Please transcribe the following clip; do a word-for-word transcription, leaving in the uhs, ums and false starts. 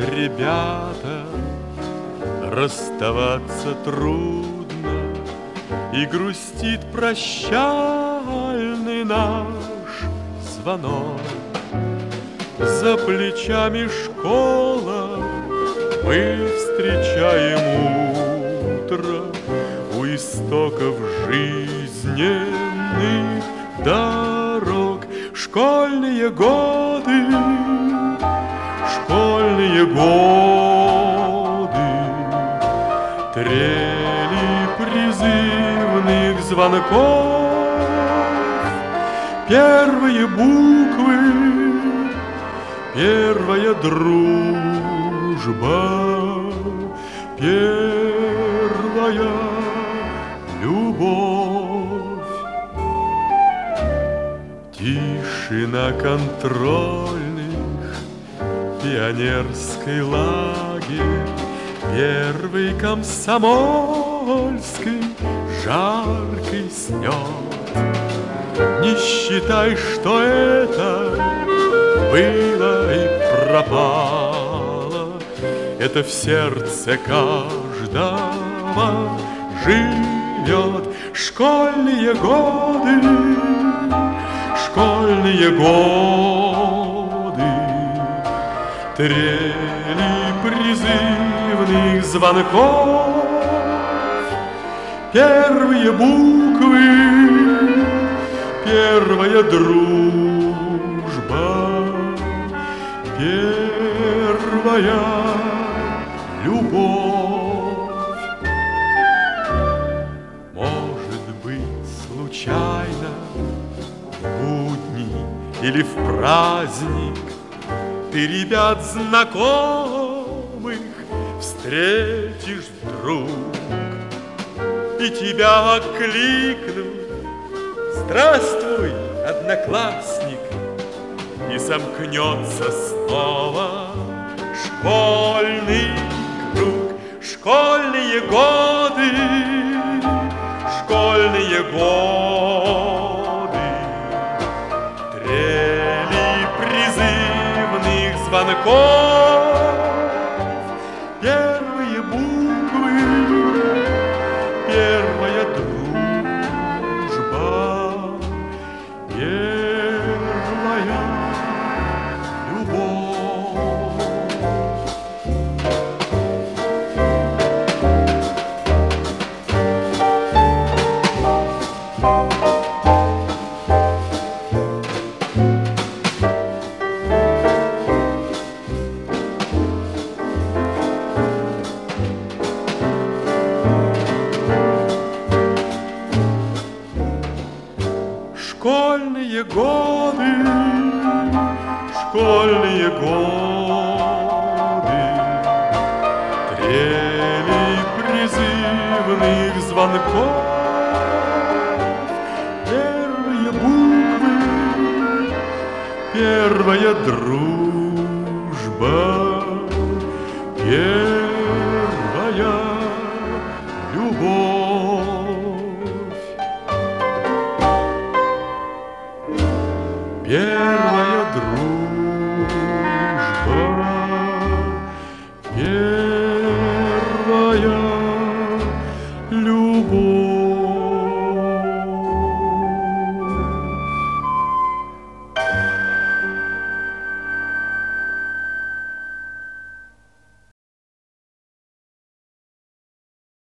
ребята, расставаться трудно, и грустит прощальный наш звонок. За плечами школа, мы встречаем утро у истоков жизненных дорог. Школьные годы, школьные годы, трели призывных звонков, первые буквы, первая дружба, первая любовь. Тишина контрольных, пионерский лагерь, первый комсомольский жаркий снет. Не считай, что это было и пропало, это в сердце каждого живет. Школьные годы, школьные годы, трели призывных звонков, первые буквы, первая дружба, первая любовь. Может быть, случайно в будни или в праздник ты ребят знакомых встретишь вдруг, и тебя окликнут: здравствуй, одноклассник! И сомкнется снова школьный круг. Школьные годы, школьные годы, трели призывных звонков, первые буквы, первая дружба, первая любовь. Школьные годы, школьные годы, трели призывных звонков, первые буквы, первая дружба, первая любовь. Первая дружба, первая